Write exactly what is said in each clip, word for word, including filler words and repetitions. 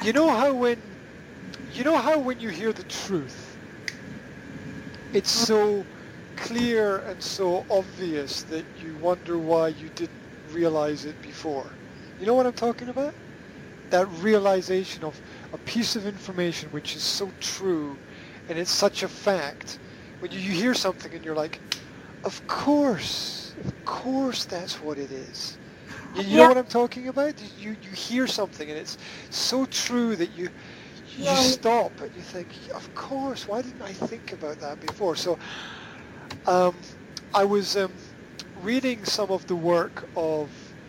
You know how when you know how when you hear the truth, it's so clear and so obvious that you wonder why you didn't realize it before. You know what I'm talking about? That realization of a piece of information which is so true and it's such a fact. When you, you hear something and you're like, of course, of course that's what it is. You, you Yeah. know what I'm talking about? You you hear something and it's so true that you you Yeah. stop and you think, of course, why didn't I think about that before? So um, I was um, reading some of the work of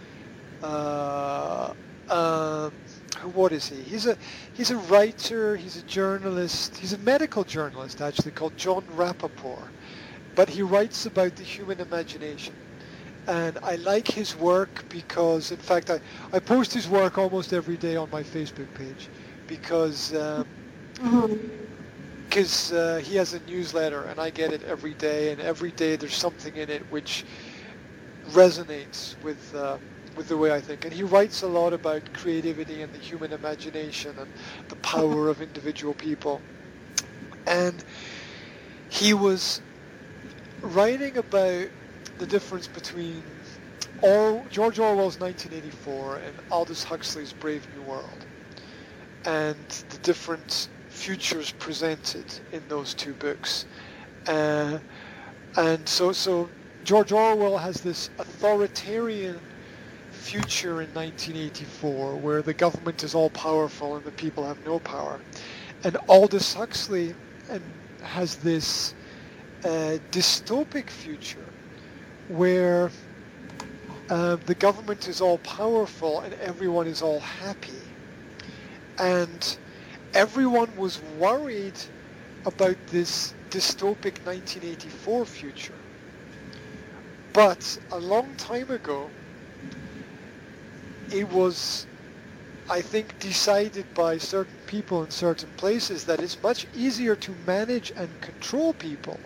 uh, um, what is he? He's a he's a writer, he's a journalist, he's a medical journalist actually called John Rappaport, but he writes about the human imagination. And I like his work because, in fact, I, I post his work almost every day on my Facebook page because um, Mhm. cause, uh, he has a newsletter and I get it every day, and every day there's something in it which resonates with uh, with the way I think. And he writes a lot about creativity and the human imagination and the power of individual people. And he was writing about the difference between Or, George Orwell's nineteen eighty-four and Aldous Huxley's Brave New World, and the different futures presented in those two books. Uh, and so, so George Orwell has this authoritarian future in nineteen eighty-four where the government is all powerful and the people have no power. And Aldous Huxley and has this uh, dystopic future where uh, the government is all powerful and everyone is all happy. And everyone was worried about this dystopic nineteen eighty-four future. But a long time ago, it was, I think, decided by certain people in certain places that it's much easier to manage and control people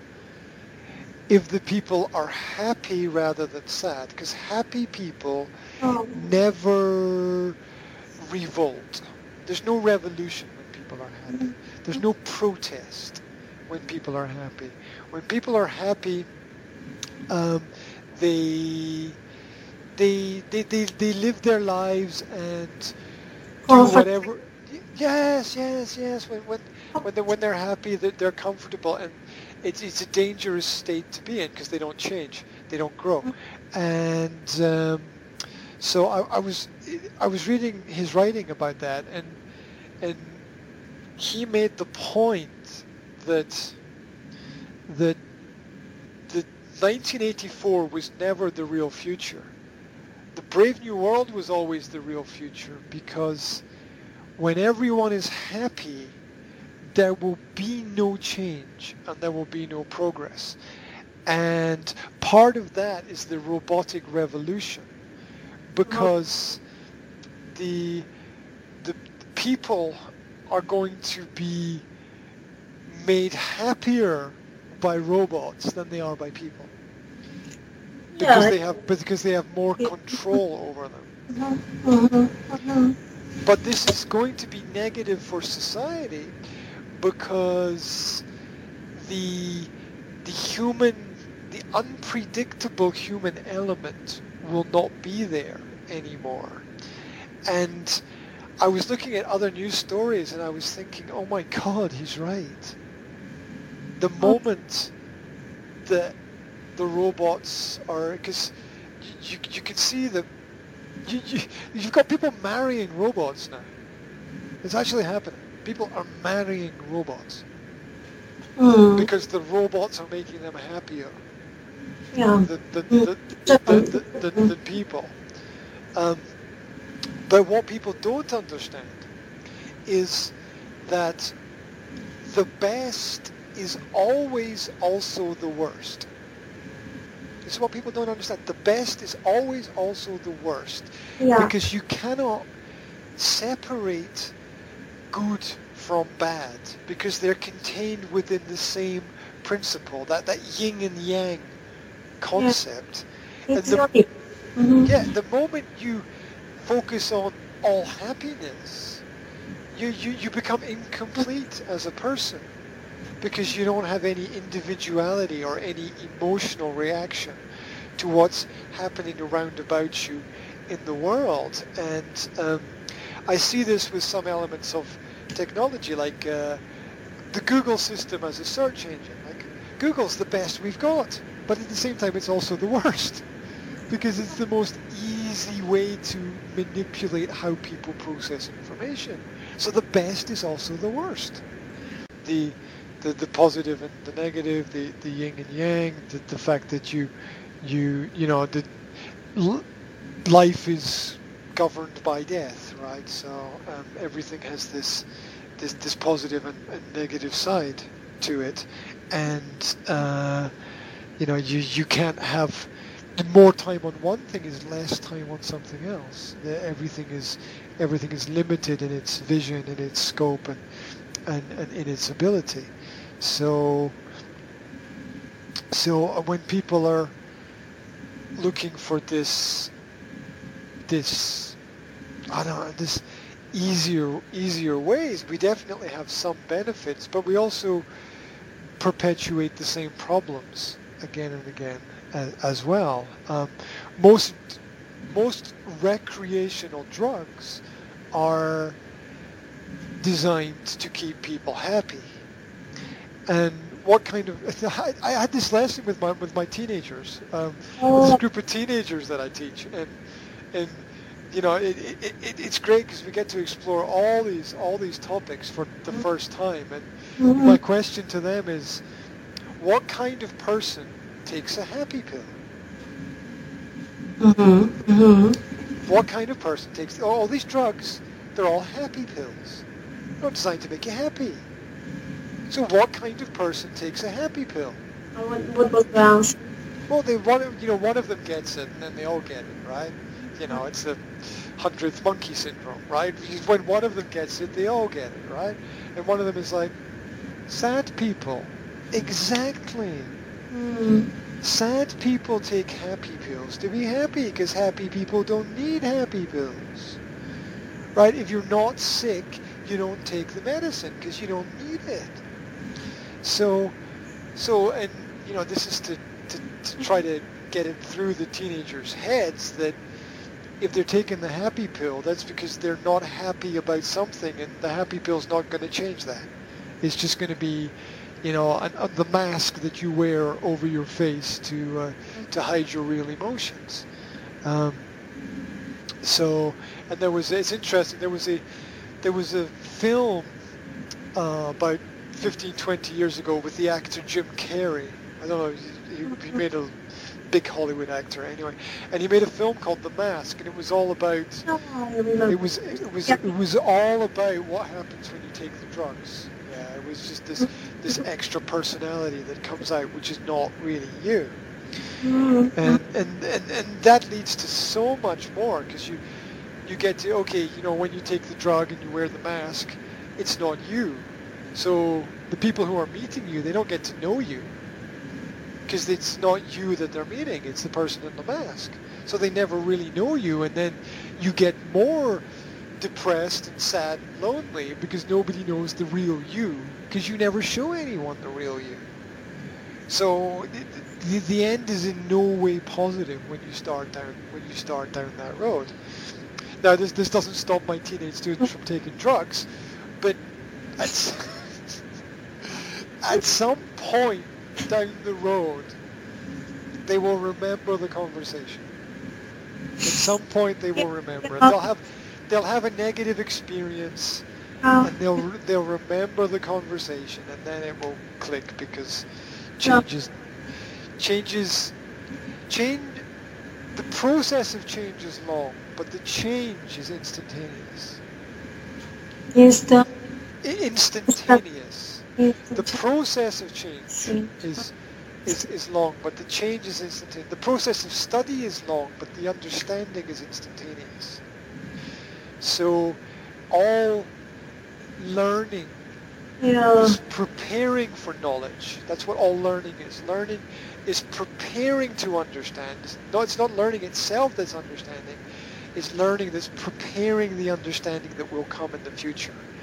if the people are happy rather than sad, because happy people Oh. never revolt. There's no revolution when people are happy. There's no protest when people are happy. When people are happy, um, they, they they they they live their lives and do Comfort. whatever. Yes, yes, yes. When when when they're, when they're happy, they're, they're comfortable, and it's it's a dangerous state to be in because they don't change, they don't grow, and um, so I, I was I was reading his writing about that, and and he made the point that that the nineteen eighty-four was never the real future. The Brave New World was always the real future, because when everyone is happy, there will be no change and there will be no progress. And part of that is the robotic revolution, because the the people are going to be made happier by robots than they are by people, because Yeah. they have because they have more control over them. Mhm, mhm. But this is going to be negative for society, because the the human, the unpredictable human element will not be there anymore. And I was looking at other news stories and I was thinking, oh my God, he's right. The moment that the robots are, because you, you, you can see that you, you, you've got people marrying robots now. It's actually happening. People are marrying robots Mm. because the robots are making them happier Yeah. than the, the, the, the, the, the, the people. Um, but what people don't understand is that the best is always also the worst. This is what people don't understand. The best is always also the worst. Yeah. Because you cannot separate good from bad, because they're contained within the same principle, that, that yin and yang concept. It's and the, your mm-hmm. Yeah, the moment you focus on all happiness, you, you, you become incomplete as a person because you don't have any individuality or any emotional reaction to what's happening around about you in the world. And um, I see this with some elements of technology, like uh, the Google system as a search engine. Like, Google's the best we've got, but at the same time it's also the worst, because it's the most easy way to manipulate how people process information. So the best is also the worst. The the, the positive and the negative, the, the yin and yang, the, the fact that you you you know the l- life is governed by death, right? So um, everything has this this this positive and, and negative side to it, and uh, you know you you can't have more time on one thing is less time on something else. The, everything is everything is limited in its vision, in its scope, and and, and in its ability. So so when people are looking for this this I don't know this easier easier ways, we definitely have some benefits, but we also perpetuate the same problems again and again as, as well. Um, most most recreational drugs are designed to keep people happy. And what kind of I, I had this lesson with my with my teenagers, um, with this group of teenagers that I teach, and and you know it, it, it it's great because we get to explore all these all these topics for the first time. And Mm-hmm. my question to them is, what kind of person takes a happy pill? Mm-hmm. Mm-hmm. What kind of person takes all these drugs? They're all happy pills. They're not designed to make you happy. So what kind of person takes a happy pill? What, what was the answer? Well, they one of, you know one of them gets it, and then they all get it, right? You know, it's the hundredth monkey syndrome, right? Because when one of them gets it, they all get it, right? And one of them is like, sad people. Exactly. Mm. Sad people take happy pills to be happy, because happy people don't need happy pills, right? If you're not sick, you don't take the medicine because you don't need it. So, so, and you know, this is to, to, to try to get it through the teenagers' heads that if they're taking the happy pill, that's because they're not happy about something, and the happy pill's not going to change that. It's just going to be, you know, an, uh, the mask that you wear over your face to uh, to hide your real emotions. Um, so, and there was, it's interesting, there was a there was a film uh, about fifteen, twenty years ago with the actor Jim Carrey. I don't know, he, he made a big Hollywood actor anyway, and he made a film called The Mask, and it was all about, Oh, I remember. it was it was it was all about what happens when you take the drugs. Yeah, it was just this this extra personality that comes out, which is not really you. Mm-hmm. And and, and, and that leads to so much more, because you you get to, okay, you know, when you take the drug and you wear the mask, it's not you. So the people who are meeting you, they don't get to know you, because it's not you that they're meeting, it's the person in the mask. So they never really know you, and then you get more depressed and sad and lonely because nobody knows the real you, because you never show anyone the real you. So the, the, the end is in no way positive when you start down when you start down that road. Now this this doesn't stop my teenage students from taking drugs, but at, at some point down the road, they will remember the conversation. At some point, they will remember it. They'll have they'll have a negative experience, Oh. and they'll they'll remember the conversation, and then it will click, because changes changes change. The process of change is long, but the change is instantaneous. Instant. I- instantaneous. The process of change See. is is is long, but the change is instantaneous. The process of study is long, but the understanding is instantaneous. So all learning Yeah. is preparing for knowledge. That's what all learning is. Learning is preparing to understand. No, it's not learning itself that's understanding. It's learning that's preparing the understanding that will come in the future.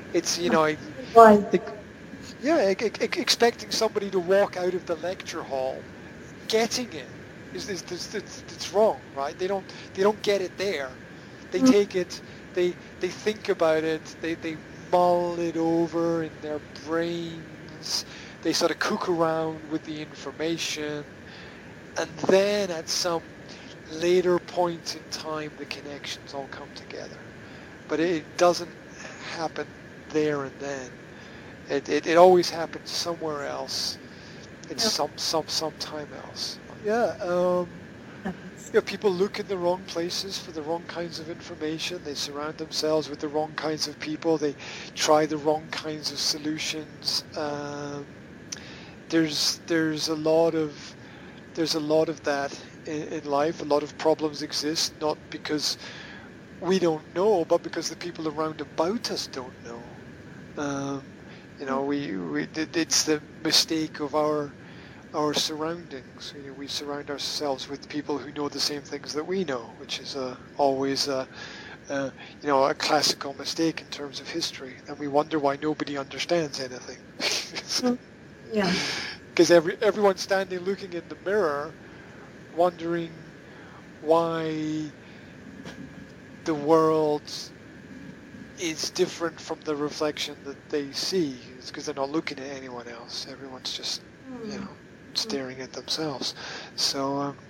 It's, you know, it, Why? it, yeah, e- e- expecting somebody to walk out of the lecture hall getting it is, is, is, it's, it's wrong, right? They don't they don't get it there. They Mm. take it, they they think about it, they they mull it over in their brains. They sort of cook around with the information, and then at some later point in time, the connections all come together. But it doesn't happen there and then. It it, it always happens somewhere else, in Yeah. some some sometime else. Yeah. Um, you know, people look in the wrong places for the wrong kinds of information. They surround themselves with the wrong kinds of people. They try the wrong kinds of solutions. Um, there's there's a lot of there's a lot of that in, in life. A lot of problems exist not because we don't know, but because the people around about us don't know. Um, you know, we, we it, it's the mistake of our our surroundings. You know, we surround ourselves with people who know the same things that we know, which is uh, always a, uh, you know, a classical mistake in terms of history. And we wonder why nobody understands anything. Mm. Yeah. Because every everyone's standing looking in the mirror, wondering why the world is different from the reflection that they see. It's because they're not looking at anyone else. Everyone's just, you know, staring at themselves. So, um,